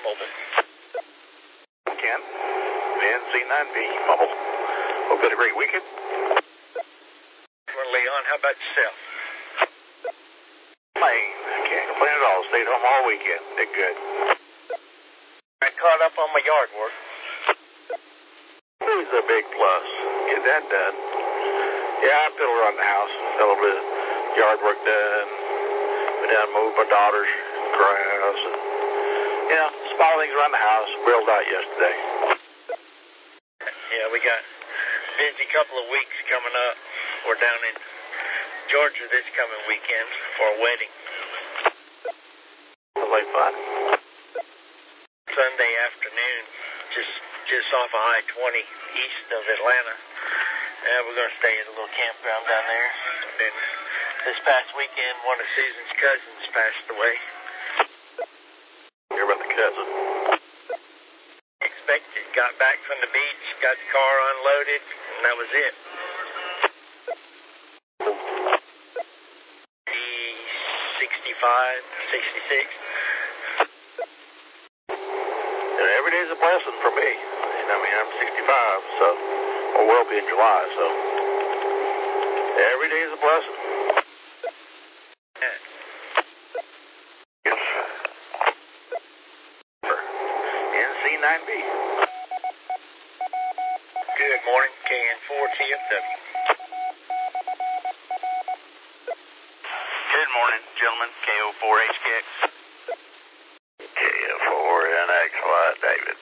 Mobile. Ken, NC9B Mobile. Hope you had a great weekend. Well, Leon, how about yourself? Fine. Can't complain at all. Stayed home all weekend. Did good. I caught up on my yard work. Always a big plus. Get that done. Yeah, I fiddled around the house. A little bit of yard work done. Went down and moved my daughter's grass. And, small things around the house. Grilled out yesterday. Yeah, we got a busy couple of weeks coming up. We're down in Georgia this coming weekend for a wedding. Sounds like fun. Sunday afternoon, just off of I-20 east of Atlanta. We're going to stay at a little campground down there. And then this past weekend, one of Susan's cousins passed away. Hear about the cousin? Expected. Got back from the beach, got the car unloaded, and that was it. He's 65, 66. Every day's a blessing for me. I'm 65, so, or will be in July, so every day is a blessing. Yes. NC9B. Good morning, KN4TFW. Good morning, gentlemen, KO4HKX. KF4NXY, David.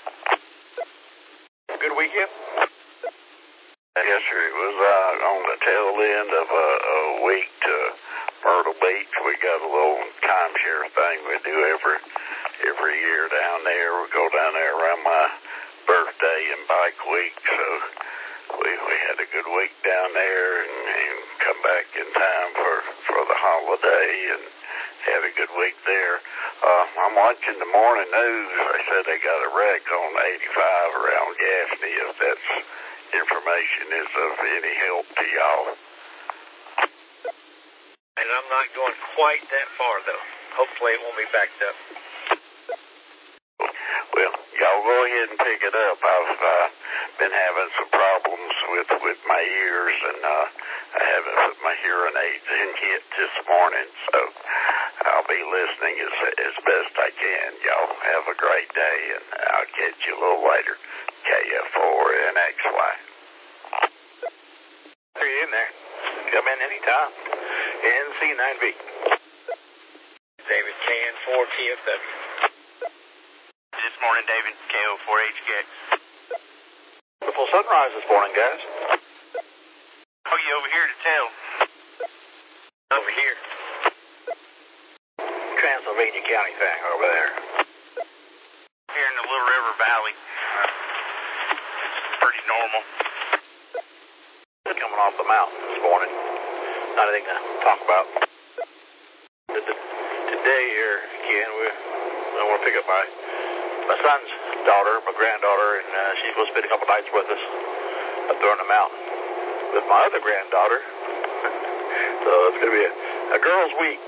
Good weekend? Yes, sir. It was on the tail end of a week to Myrtle Beach. We got a little timeshare thing we do every year down there. We go down there around my birthday and bike week. So we had a good week down there and come back in time for the holiday and had a good week there. I'm watching the morning news. They said they got a wreck on 85 around Gaffney. If that information is of any help to y'all. And I'm not going quite that far, though. Hopefully it won't be backed up. Well, y'all go ahead and pick it up. I've been having some problems with my ears, and I haven't put my hearing aids in yet this morning, so I'll be listening as best I can. Y'all have a great day, and I'll catch you a little later. KF4NXY. Are you in there? Come in anytime. NC9B. David, KN4TFW. This morning, David, KO4HKX. Beautiful sunrise this morning, guys. Oh, you over here to tell? Over here. Transylvania County thing over there. Here in the Little River Valley. It's pretty normal. Coming off the mountain this morning. Not anything to talk about. Today here, Ken, I want to pick up my son's daughter, my granddaughter, and she's supposed to spend a couple nights with us up there on the mountain with my other granddaughter. So it's going to be a girls' week.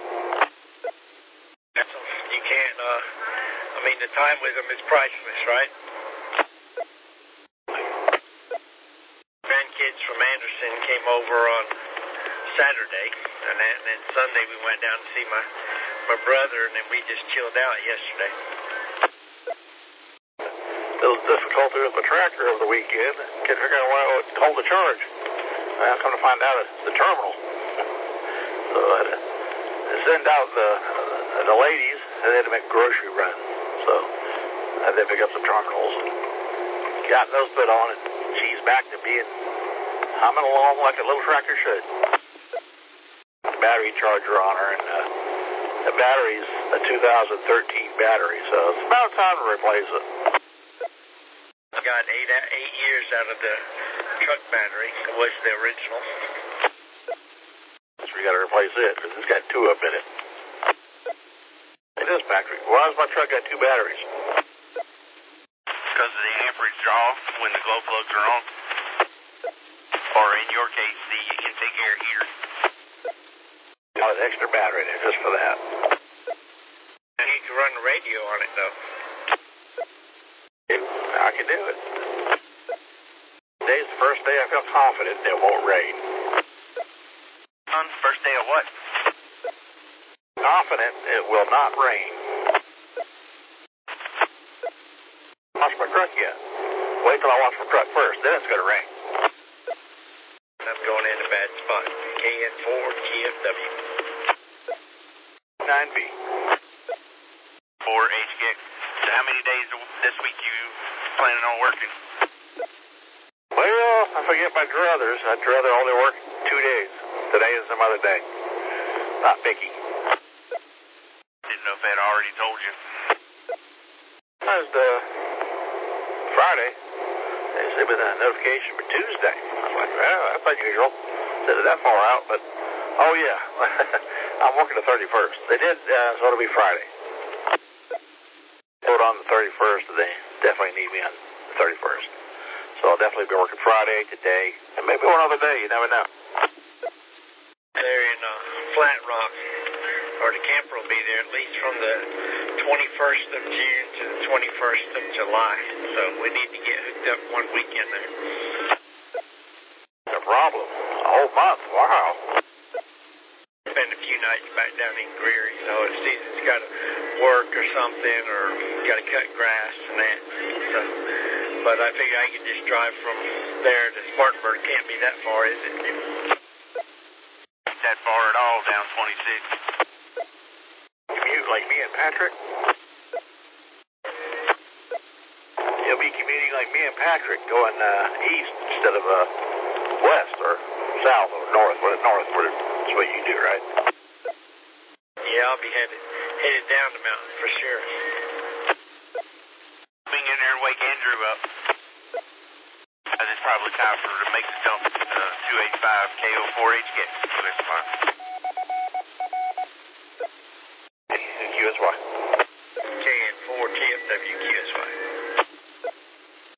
You can't, the time with them is priceless, right? Grandkids from Anderson came over on Saturday, and then Sunday we went down to see my brother, and then we just chilled out yesterday. Little difficulty with the tractor over the weekend. Can't figure out why it hold the charge. I'll come to find out it's the terminal. So I had to send out the ladies, and they had to make a grocery run. So I had to pick up some terminals and got those put on, and she's back to being humming along like a little tractor should. Battery charger on her, and the battery's a 2013 battery, so it's about time to replace it. I got 8 years out of the truck battery. It was the original. So we got to replace it because it's got two up in it. It is factory. Why does my truck got two batteries? Because of the amperage draw when the glow plugs are on. Or in your case, the intake air heater. Got an extra battery in there just for that. I need to run the radio on it, though. I can do it. Today's the first day I feel confident it won't rain. First day of what? Confident it will not rain. Wash my truck yet. Wait till I wash my truck first, then it's going to rain. I'm going in a bad spot. KN4 GFW. 9B. 4HX. So how many days this week you planning on working? Well, I forget my druthers. I'd rather only work 2 days. Today is some other day. Not picky. Didn't know if they'd already told you. That was Friday. They sent me the notification for Tuesday. I was like, well, that's unusual. Said it that far out, but oh yeah, I'm working the 31st. They did, so it'll be Friday. Put on the 31st, and they definitely need me on the 31st. So I'll definitely be working Friday, today, and maybe one other day. You never know. They're in Flat Rock, or the camper will be there at least from the 21st of June to the 21st of July. So we need to get hooked up one weekend there. No problem. A whole month. Wow. Spend a few nights back down in Greer. You know, if Season's got to work or something, or got to cut grass and that. So, but I figure I can just drive from there to Spartanburg. Can't be that far, is it? That far at all, down 26. Commute like me and Patrick? You'll be commuting like me and Patrick, going east instead of west or south or north. Well, north, that's what you do, right? Yeah, I'll be headed down the mountain for sure. Being in there and wake Andrew up. And it's probably time for her to make the jump to 285 KO4HK. That's fine.